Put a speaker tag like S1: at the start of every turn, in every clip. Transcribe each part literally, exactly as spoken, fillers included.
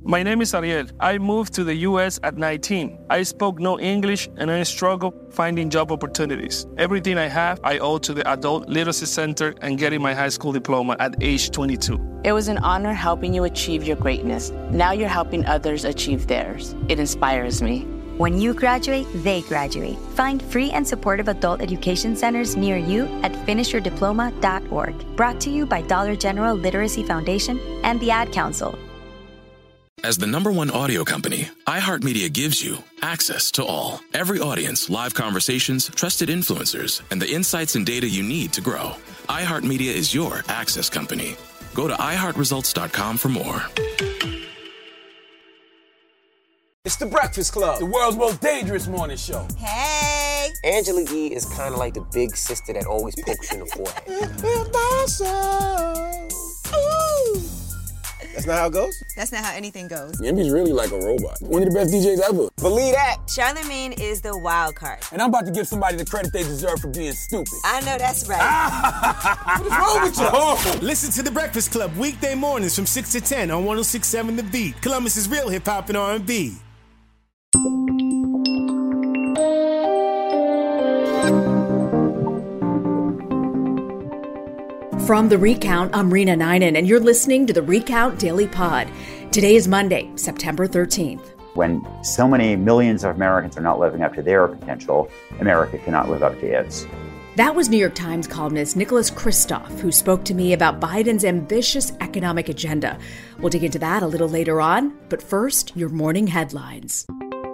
S1: My name is Ariel. I moved to the U S at nineteen. I spoke no English and I struggled finding job opportunities. Everything I have, I owe to the Adult Literacy Center and getting my high school diploma at age twenty-two.
S2: It was an honor helping you achieve your greatness. Now you're helping others achieve theirs. It inspires me.
S3: When you graduate, they graduate. Find free and supportive adult education centers near you at finish your diploma dot org. Brought to you by Dollar General Literacy Foundation and the Ad Council.
S4: As the number one audio company, iHeartMedia gives you access to all. Every audience, live conversations, trusted influencers, and the insights and data you need to grow. iHeartMedia is your access company. Go to i heart results dot com for more.
S5: It's The Breakfast Club, the world's most dangerous morning show.
S6: Hey!
S7: Angela Yee is kind of like the big sister that always pokes you in the forehead.
S5: That's not how it goes?
S6: That's not how anything goes.
S8: Yemi's really like a robot. One of the best D Js ever.
S7: Believe that.
S6: Charlamagne is the wild card.
S5: And I'm about to give somebody the credit they deserve for being stupid.
S6: I know that's right.
S5: What is wrong with you? Oh.
S9: Listen to The Breakfast Club weekday mornings from six to ten on one oh six point seven The Beat. Columbus's real hip-hop and R and B.
S10: From The Recount, I'm Rena Ninan, and you're listening to The Recount Daily Pod. Today is Monday, September thirteenth.
S11: When so many millions of Americans are not living up to their potential, America cannot live up to its.
S10: That was New York Times columnist Nicholas Kristof, who spoke to me about Biden's ambitious economic agenda. We'll dig into that a little later on, but first, your morning headlines.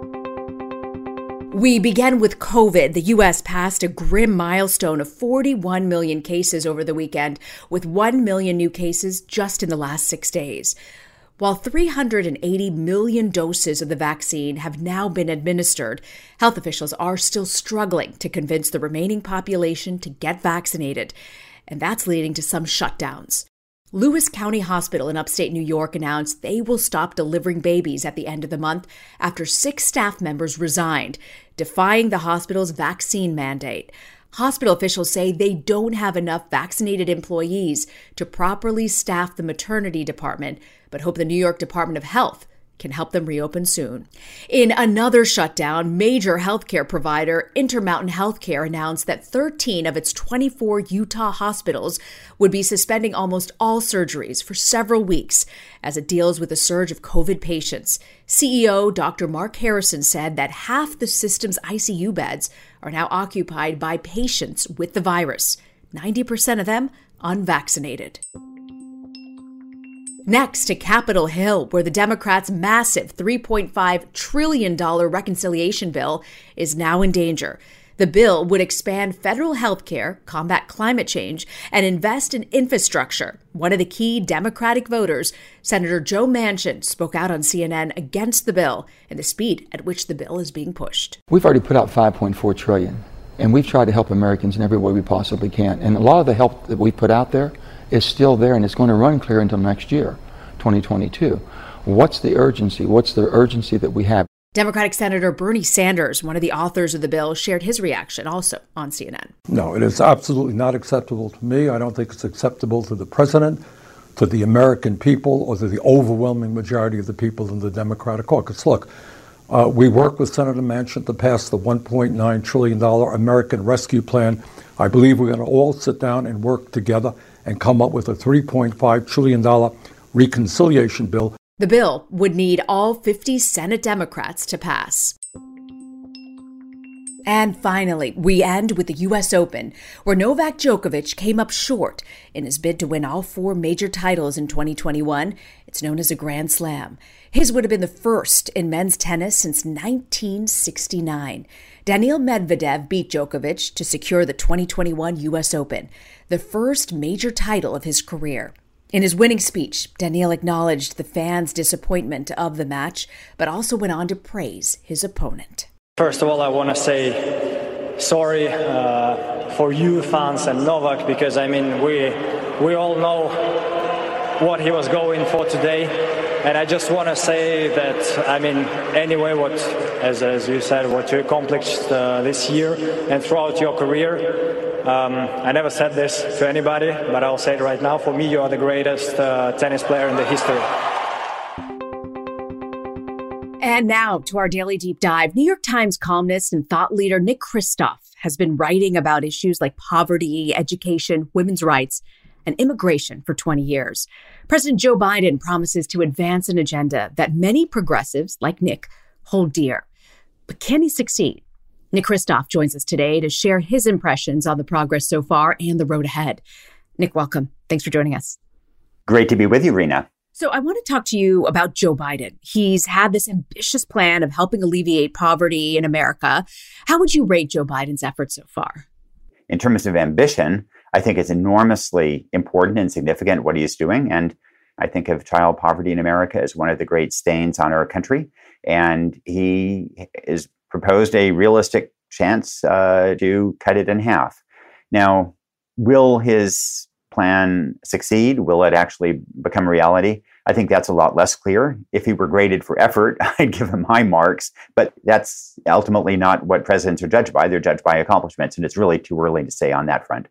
S10: We begin with COVID. The U S passed a grim milestone of forty-one million cases over the weekend, with one million new cases just in the last six days. While three hundred eighty million doses of the vaccine have now been administered, health officials are still struggling to convince the remaining population to get vaccinated, and that's leading to some shutdowns. Lewis County Hospital in upstate New York announced they will stop delivering babies at the end of the month after six staff members resigned, defying the hospital's vaccine mandate. Hospital officials say they don't have enough vaccinated employees to properly staff the maternity department, but hope the New York Department of Health can help them reopen soon. In another shutdown, major healthcare provider Intermountain Healthcare announced that thirteen of its twenty-four Utah hospitals would be suspending almost all surgeries for several weeks as it deals with a surge of COVID patients. C E O Doctor Mark Harrison said that half the system's I C U beds are now occupied by patients with the virus, ninety percent of them unvaccinated. Next to Capitol Hill, where the Democrats' massive three point five trillion dollars reconciliation bill is now in danger. The bill would expand federal health care, combat climate change, and invest in infrastructure. One of the key Democratic voters, Senator Joe Manchin, spoke out on C N N against the bill and the speed at which the bill is being pushed.
S12: We've already put out five point four trillion dollars, and we've tried to help Americans in every way we possibly can. And a lot of the help that we put out there is still there, and it's going to run clear until next year, twenty twenty-two. What's the urgency? What's the urgency that we have?
S10: Democratic Senator Bernie Sanders, one of the authors of the bill, shared his reaction also on C N N.
S13: No, it is absolutely not acceptable to me. I don't think it's acceptable to the president, to the American people, or to the overwhelming majority of the people in the Democratic caucus. Look, uh, we worked with Senator Manchin to pass the one point nine trillion dollars American Rescue Plan. I believe we're going to all sit down and work together and come up with a three point five trillion dollars reconciliation bill.
S10: The bill would need all fifty Senate Democrats to pass. And finally, we end with the U S Open, where Novak Djokovic came up short in his bid to win all four major titles in twenty twenty-one. It's known as a Grand Slam. His would have been the first in men's tennis since nineteen sixty-nine. Daniil Medvedev beat Djokovic to secure the twenty twenty-one U S Open, the first major title of his career. In his winning speech, Daniil acknowledged the fans' disappointment of the match, but also went on to praise his opponent.
S14: First of all, I want to say sorry uh, for you fans and Novak, because, I mean, we we all know what he was going for today. And I just want to say that, I mean, anyway, what, as, as you said, what you accomplished uh, this year and throughout your career, Um, I never said this to anybody, but I'll say it right now. For me, you are the greatest uh, tennis player in the history.
S10: And now to our daily deep dive. New York Times columnist and thought leader Nick Kristof has been writing about issues like poverty, education, women's rights, and immigration for twenty years. President Joe Biden promises to advance an agenda that many progressives, like Nick, hold dear. But can he succeed? Nick Kristof joins us today to share his impressions on the progress so far and the road ahead. Nick, welcome. Thanks for joining us.
S11: Great to be with you, Rena.
S10: So I want to talk to you about Joe Biden. He's had this ambitious plan of helping alleviate poverty in America. How would you rate Joe Biden's efforts so far?
S11: In terms of ambition, I think it's enormously important and significant what he is doing. And I think of child poverty in America as one of the great stains on our country. And he has proposed a realistic chance uh, to cut it in half. Now, will his plan succeed? Will it actually become reality? I think that's a lot less clear. If he were graded for effort, I'd give him high marks, but that's ultimately not what presidents are judged by. They're judged by accomplishments, and it's really too early to say on that front.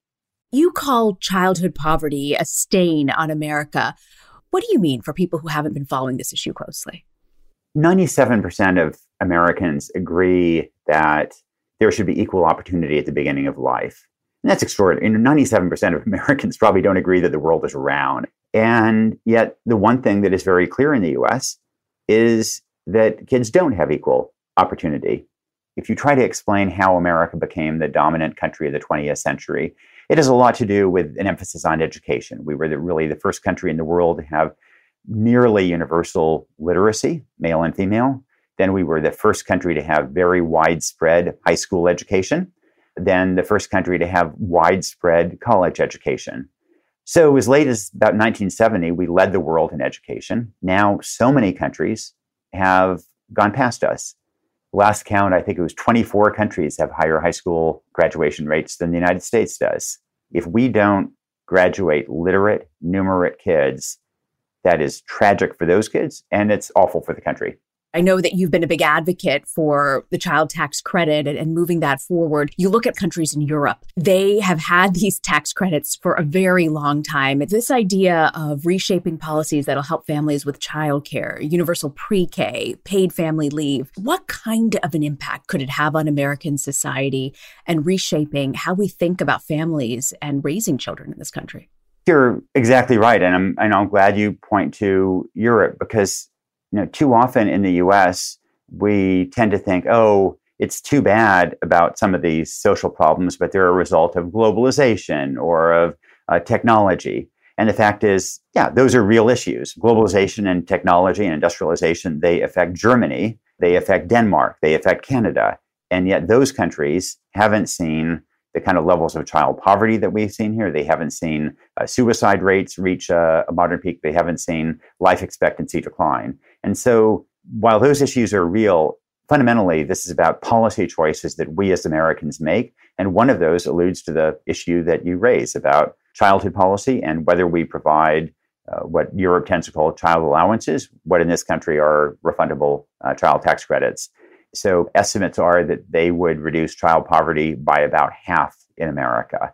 S10: You call childhood poverty a stain on America. What do you mean for people who haven't been following this issue closely?
S11: ninety-seven percent of Americans agree that there should be equal opportunity at the beginning of life. And that's extraordinary. You know, ninety-seven percent of Americans probably don't agree that the world is round. And yet the one thing that is very clear in the U S is that kids don't have equal opportunity. If you try to explain how America became the dominant country of the twentieth century, it has a lot to do with an emphasis on education. We were the, really the first country in the world to have nearly universal literacy, male and female. Then we were the first country to have very widespread high school education. Then the first country to have widespread college education. So as late as about nineteen seventy, we led the world in education. Now, so many countries have gone past us. Last count, I think it was twenty-four countries have higher high school graduation rates than the United States does. If we don't graduate literate, numerate kids, that is tragic for those kids, and it's awful for the country.
S10: I know that you've been a big advocate for the child tax credit and, and moving that forward. You look at countries in Europe. They have had these tax credits for a very long time. This idea of reshaping policies that'll help families with childcare, universal pre-K, paid family leave. What kind of an impact could it have on American society and reshaping how we think about families and raising children in this country?
S11: You're exactly right. And I'm, and I'm glad you point to Europe because You know, too often in the U S, we tend to think, oh, it's too bad about some of these social problems, but they're a result of globalization or of uh, technology. And the fact is, yeah, those are real issues. Globalization and technology and industrialization, they affect Germany, they affect Denmark, they affect Canada. And yet those countries haven't seen the kind of levels of child poverty that we've seen here. They haven't seen uh, suicide rates reach uh, a modern peak. They haven't seen life expectancy decline. And so while those issues are real, fundamentally, this is about policy choices that we as Americans make. And one of those alludes to the issue that you raise about childhood policy and whether we provide uh, what Europe tends to call child allowances, what in this country are refundable uh, child tax credits. So estimates are that they would reduce child poverty by about half in America.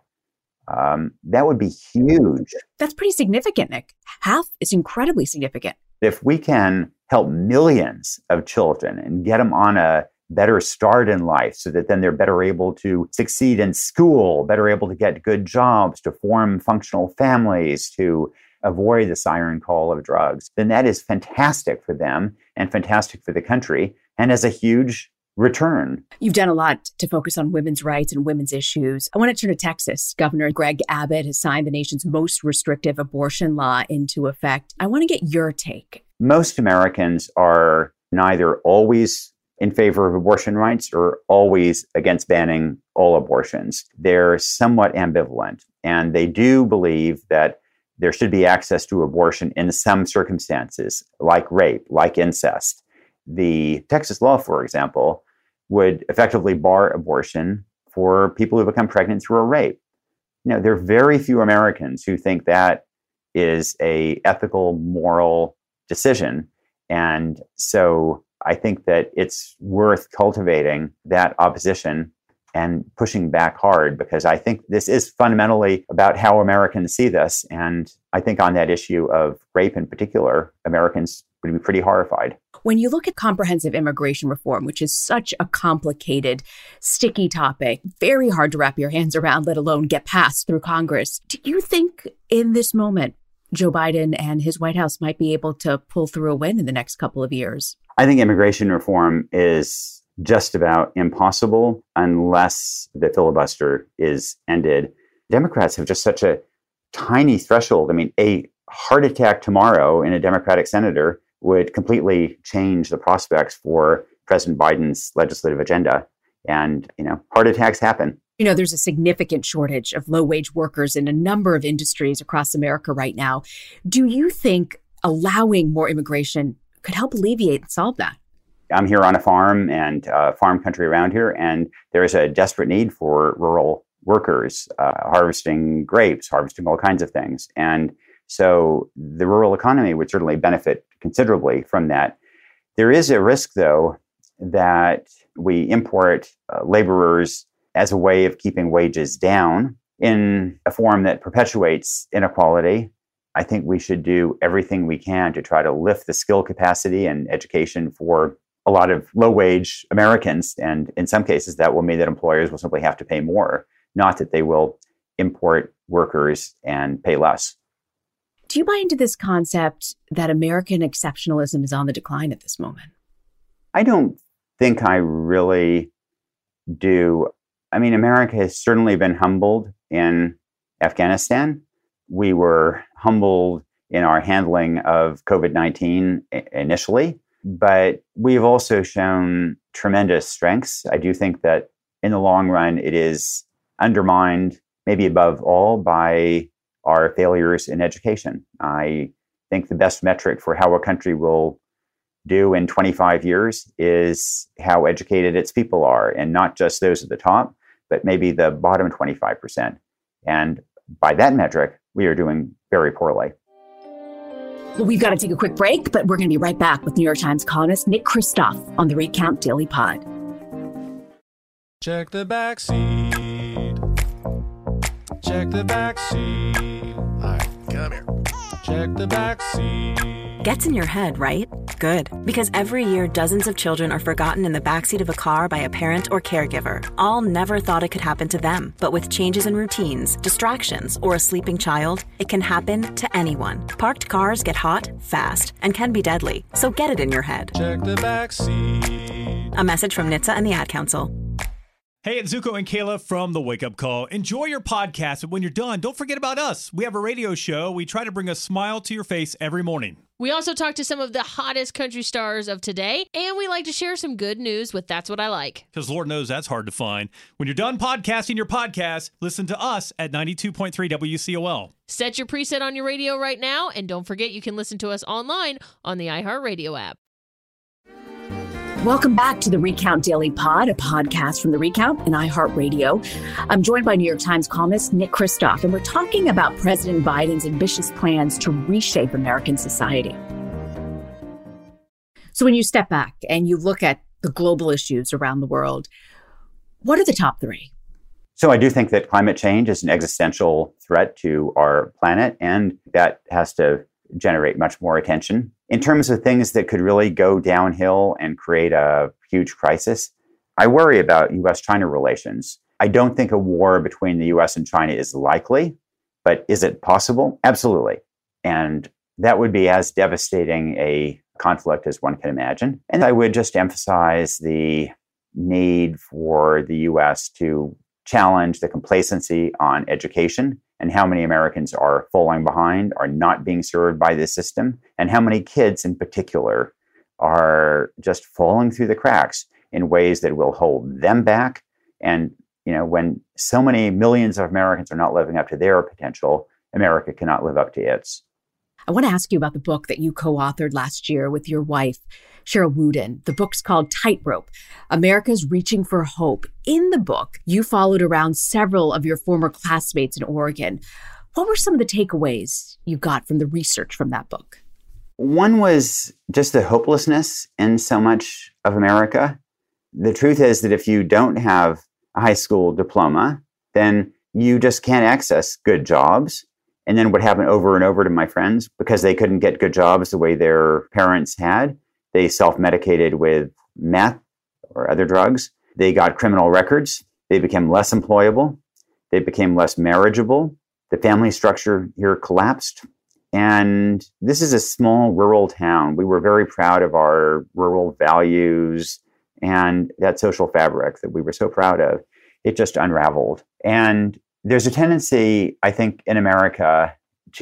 S11: Um, that would be huge.
S10: That's pretty significant, Nick. Half is incredibly significant.
S11: If we can help millions of children and get them on a better start in life so that then they're better able to succeed in school, better able to get good jobs, to form functional families, to avoid the siren call of drugs, then that is fantastic for them and fantastic for the country and as a huge return.
S10: You've done a lot to focus on women's rights and women's issues. I want to turn to Texas. Governor Greg Abbott has signed the nation's most restrictive abortion law into effect. I want to get your take.
S11: Most Americans are neither always in favor of abortion rights or always against banning all abortions. They're somewhat ambivalent, and they do believe that there should be access to abortion in some circumstances, like rape, like incest. The Texas law, for example, would effectively bar abortion for people who become pregnant through a rape. You know, there are very few Americans who think that is a ethical, moral decision. And so I think that it's worth cultivating that opposition and pushing back hard, because I think this is fundamentally about how Americans see this. And I think on that issue of rape in particular, Americans would be pretty horrified.
S10: When you look at comprehensive immigration reform, which is such a complicated, sticky topic, very hard to wrap your hands around, let alone get passed through Congress, do you think in this moment, Joe Biden and his White House might be able to pull through a win in the next couple of years?
S11: I think immigration reform is just about impossible unless the filibuster is ended. Democrats have just such a tiny threshold. I mean, a heart attack tomorrow in a Democratic senator would completely change the prospects for President Biden's legislative agenda. And, you know, heart attacks happen.
S10: You know, there's a significant shortage of low-wage workers in a number of industries across America right now. Do you think allowing more immigration could help alleviate and solve that?
S11: I'm here on a farm and uh, farm country around here, and there is a desperate need for rural workers uh, harvesting grapes, harvesting all kinds of things. And so the rural economy would certainly benefit considerably from that. There is a risk, though, that we import uh, laborers as a way of keeping wages down in a form that perpetuates inequality. I think we should do everything we can to try to lift the skill capacity and education for a lot of low-wage Americans. And in some cases, that will mean that employers will simply have to pay more, not that they will import workers and pay less.
S10: Do you buy into this concept that American exceptionalism is on the decline at this moment?
S11: I don't think I really do. I mean, America has certainly been humbled in Afghanistan. We were humbled in our handling of covid nineteen initially, but we've also shown tremendous strengths. I do think that in the long run, it is undermined, maybe above all, by our failures in education. I think the best metric for how a country will do in twenty-five years is how educated its people are, and not just those at the top, but maybe the bottom twenty-five percent. And by that metric, we are doing very poorly.
S10: Well, we've got to take a quick break, but we're going to be right back with New York Times columnist Nick Kristof on the Recount Daily Pod.
S15: Check the back seat. Check the back seat. All right, come here. Check the back seat.
S16: Gets in your head, right? Good. Because every year, dozens of children are forgotten in the backseat of a car by a parent or caregiver. All never thought it could happen to them. But with changes in routines, distractions, or a sleeping child, it can happen to anyone. Parked cars get hot, fast, and can be deadly. So get it in your head.
S15: Check the back seat.
S16: A message from N H T S A and the Ad Council.
S17: Hey, it's Zuko and Kayla from The Wake Up Call. Enjoy your podcast, but when you're done, don't forget about us. We have a radio show. We try to bring a smile to your face every morning.
S18: We also talk to some of the hottest country stars of today, and we like to share some good news with That's What I Like.
S17: Because Lord knows that's hard to find. When you're done podcasting your podcast, listen to us at ninety-two point three W C O L.
S18: Set your preset on your radio right now, and don't forget you can listen to us online on the iHeartRadio app.
S10: Welcome back to the Recount Daily Pod, a podcast from The Recount and iHeartRadio. I'm joined by New York Times columnist Nick Kristof, and we're talking about President Biden's ambitious plans to reshape American society. So when you step back and you look at the global issues around the world, what are the top three?
S11: So I do think that climate change is an existential threat to our planet, and that has to generate much more attention. In terms of things that could really go downhill and create a huge crisis, I worry about U S China relations. I don't think a war between the U S and China is likely, but is it possible? Absolutely. And that would be as devastating a conflict as one can imagine. And I would just emphasize the need for the U S to challenge the complacency on education and how many Americans are falling behind, are not being served by this system, and how many kids in particular are just falling through the cracks in ways that will hold them back. And, you know, when so many millions of Americans are not living up to their potential, America cannot live up to its.
S10: I want to ask you about the book that you co-authored last year with your wife, Cheryl Wooden. The book's called Tightrope, America's Reaching for Hope. In the book, you followed around several of your former classmates in Oregon. What were some of the takeaways you got from the research from that book?
S11: One was just the hopelessness in so much of America. The truth is that if you don't have a high school diploma, then you just can't access good jobs. And then what happened over and over to my friends, because they couldn't get good jobs the way their parents had, They self-medicated with meth or other drugs. They got criminal records. They became less employable. They became less marriageable. The family structure here collapsed. And this is a small rural town. We were very proud of our rural values and that social fabric that we were so proud of. It just unraveled. And there's a tendency, I think, in America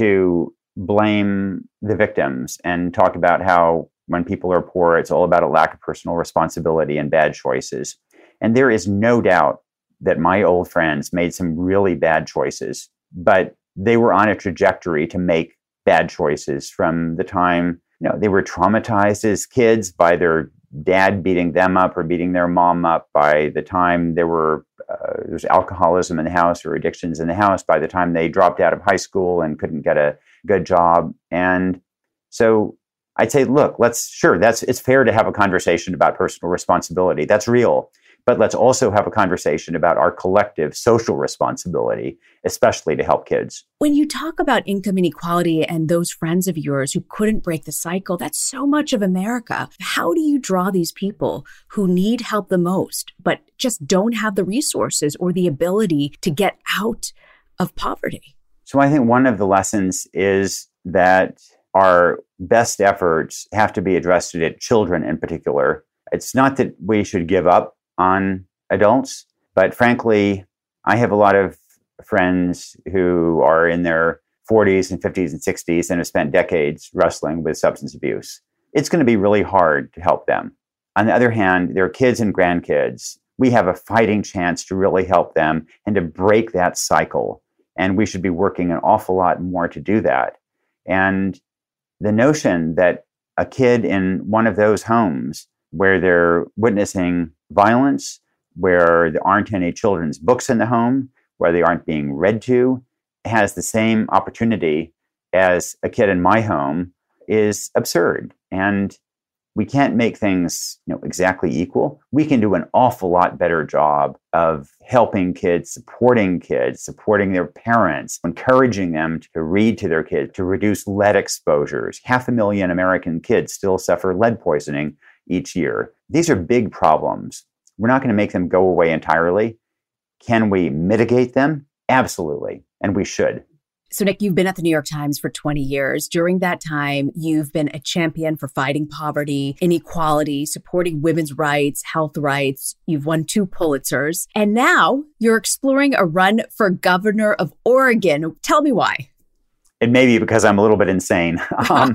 S11: to blame the victims and talk about how when people are poor, it's all about a lack of personal responsibility and bad choices. And there is no doubt that my old friends made some really bad choices, but they were on a trajectory to make bad choices from the time, you know, they were traumatized as kids by their dad beating them up or beating their mom up. By the time there were uh, there was alcoholism in the house or addictions in the house, by the time they dropped out of high school and couldn't get a good job. And so I'd say, look, let's sure that's it's fair to have a conversation about personal responsibility. That's real. But let's also have a conversation about our collective social responsibility, especially to help kids.
S10: When you talk about income inequality and those friends of yours who couldn't break the cycle, that's so much of America. How do you draw these people who need help the most, but just don't have the resources or the ability to get out of poverty?
S11: So I think one of the lessons is that our best efforts have to be addressed at children in particular. It's not that we should give up on adults, but frankly, I have a lot of friends who are in their forties and fifties and sixties and have spent decades wrestling with substance abuse. It's going to be really hard to help them. On the other hand, their kids and grandkids, we have a fighting chance to really help them and to break that cycle. And we should be working an awful lot more to do that. And the notion that a kid in one of those homes where they're witnessing violence, where there aren't any children's books in the home, where they aren't being read to, has the same opportunity as a kid in my home is absurd. And we can't make things, you know, exactly equal. We can do an awful lot better job of helping kids, supporting kids, supporting their parents, encouraging them to read to their kids, to reduce lead exposures. Half a million American kids still suffer lead poisoning each year. These are big problems. We're not going to make them go away entirely. Can we mitigate them? Absolutely. And we should.
S10: So, Nick, you've been at the New York Times for twenty years. During that time, you've been a champion for fighting poverty, inequality, supporting women's rights, health rights. You've won two Pulitzers. And now you're exploring a run for governor of Oregon. Tell me why.
S11: It may be because I'm a little bit insane. Um,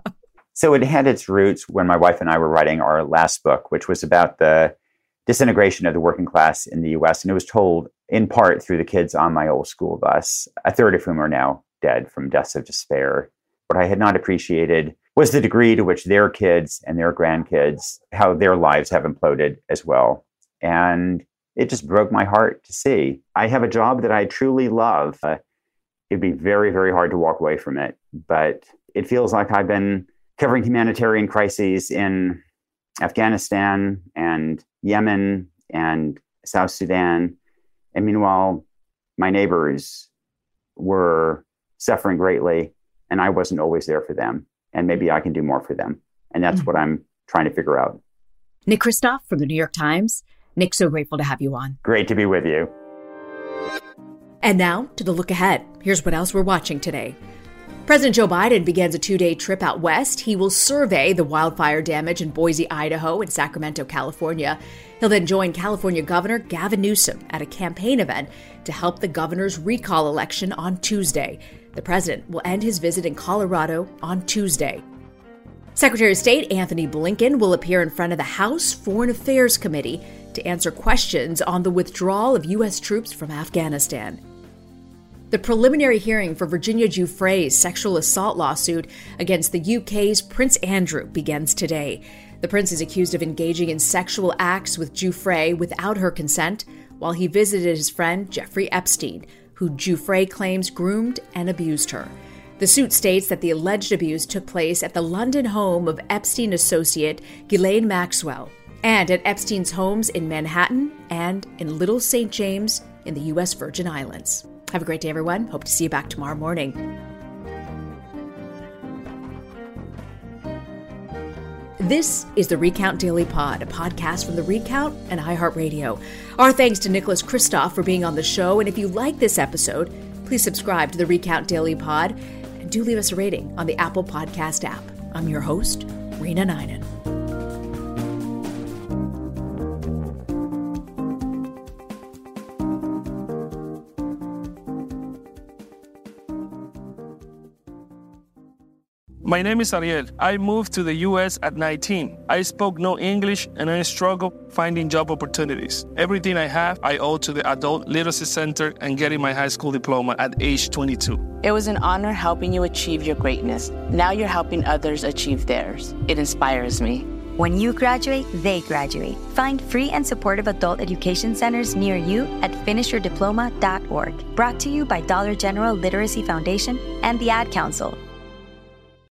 S11: so it had its roots when my wife and I were writing our last book, which was about the disintegration of the working class in the U S. And it was told in part through the kids on my old school bus, a third of whom are now dead from deaths of despair. What I had not appreciated was the degree to which their kids and their grandkids, how their lives have imploded as well. And it just broke my heart to see. I have a job that I truly love. Uh, it'd be very, very hard to walk away from it. But it feels like I've been covering humanitarian crises in Afghanistan and Yemen and South Sudan. And meanwhile, my neighbors were suffering greatly, and I wasn't always there for them. And maybe I can do more for them. And that's mm-hmm. what I'm trying to figure out.
S10: Nick Kristof from the New York Times. Nick, so grateful to have you on.
S11: Great to be with you.
S10: And now to the look ahead. Here's what else we're watching today. President Joe Biden begins a two-day trip out west. He will survey the wildfire damage in Boise, Idaho, and Sacramento, California. He'll then join California Governor Gavin Newsom at a campaign event to help the governor's recall election on Tuesday. The president will end his visit in Colorado on Tuesday. Secretary of State Anthony Blinken will appear in front of the House Foreign Affairs Committee to answer questions on the withdrawal of U S troops from Afghanistan. The preliminary hearing for Virginia Giuffre's sexual assault lawsuit against the U K's Prince Andrew begins today. The prince is accused of engaging in sexual acts with Giuffre without her consent while he visited his friend Jeffrey Epstein, who Giuffre claims groomed and abused her. The suit states that the alleged abuse took place at the London home of Epstein associate Ghislaine Maxwell and at Epstein's homes in Manhattan and in Little Saint James in the U S Virgin Islands. Have a great day, everyone. Hope to see you back tomorrow morning. This is the Recount Daily Pod, a podcast from The Recount and iHeartRadio. Our thanks to Nicholas Kristof for being on the show. And if you like this episode, please subscribe to the Recount Daily Pod and do leave us a rating on the Apple Podcast app. I'm your host, Rena Ninan.
S1: My name is Ariel. I moved to the U S at nineteen. I spoke no English and I struggled finding job opportunities. Everything I have, I owe to the Adult Literacy Center and getting my high school diploma at age twenty-two.
S2: It was an honor helping you achieve your greatness. Now you're helping others achieve theirs. It inspires me.
S3: When you graduate, they graduate. Find free and supportive adult education centers near you at finish your diploma dot org. Brought to you by Dollar General Literacy Foundation and the Ad Council.